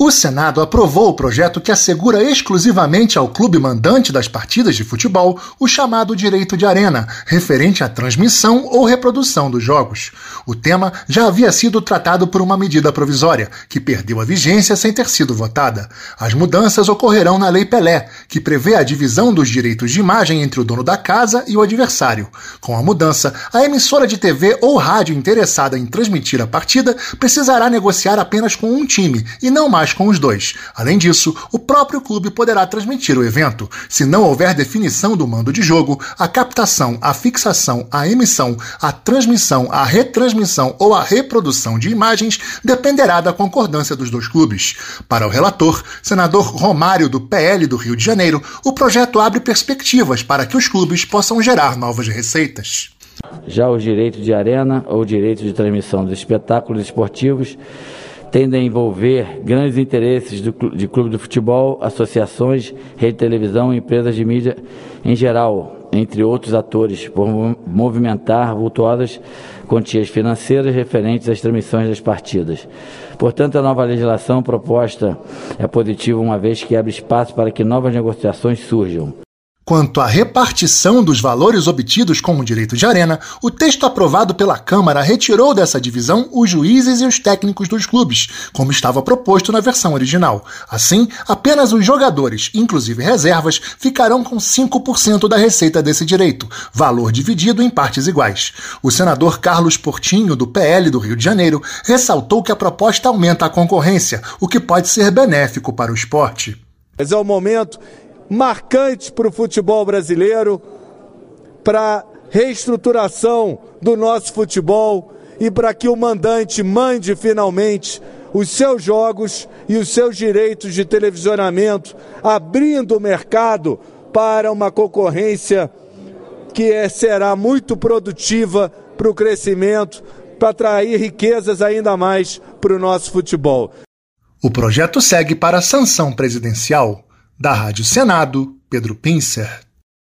O Senado aprovou o projeto que assegura exclusivamente ao clube mandante das partidas de futebol o chamado direito de arena, referente à transmissão ou reprodução dos jogos. O tema já havia sido tratado por uma medida provisória, que perdeu a vigência sem ter sido votada. As mudanças ocorrerão na Lei Pelé, que prevê a divisão dos direitos de imagem entre o dono da casa e o adversário. Com a mudança, a emissora de TV ou rádio interessada em transmitir a partida precisará negociar apenas com um time, e não mais com os dois. Além disso, o próprio clube poderá transmitir o evento. Se não houver definição do mando de jogo, a captação, a fixação, a emissão, a transmissão, a retransmissão ou a reprodução de imagens dependerá da concordância dos dois clubes. Para o relator, senador Romário, do PL do Rio de Janeiro, o projeto abre perspectivas para que os clubes possam gerar novas receitas. Já os direitos de arena ou direitos de transmissão dos espetáculos esportivos tendem a envolver grandes interesses de clube de futebol, associações, rede de televisão e empresas de mídia em geral, entre outros atores, por movimentar vultuosas quantias financeiras referentes às transmissões das partidas. Portanto, a nova legislação proposta é positiva, uma vez que abre espaço para que novas negociações surjam. Quanto à repartição dos valores obtidos com o direito de arena, o texto aprovado pela Câmara retirou dessa divisão os juízes e os técnicos dos clubes, como estava proposto na versão original. Assim, apenas os jogadores, inclusive reservas, ficarão com 5% da receita desse direito, valor dividido em partes iguais. O senador Carlos Portinho, do PL do Rio de Janeiro, ressaltou que a proposta aumenta a concorrência, o que pode ser benéfico para o esporte. Mas é um momento marcante para o futebol brasileiro, para a reestruturação do nosso futebol e para que o mandante mande finalmente os seus jogos e os seus direitos de televisionamento, abrindo o mercado para uma concorrência que será muito produtiva para o crescimento, para atrair riquezas ainda mais para o nosso futebol. O projeto segue para a sanção presidencial. Da Rádio Senado, Pedro Pincer.